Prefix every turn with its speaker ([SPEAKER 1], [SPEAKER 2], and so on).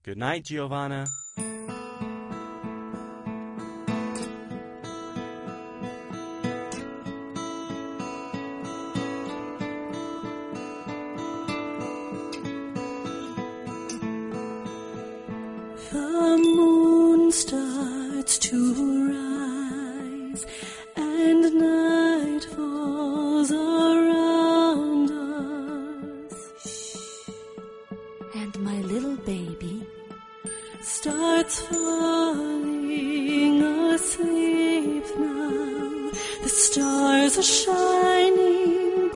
[SPEAKER 1] Good night, Giovanna.
[SPEAKER 2] The moon starts to rise, and night falls around us.
[SPEAKER 3] And my little baby
[SPEAKER 2] starts falling asleep now. The stars are shining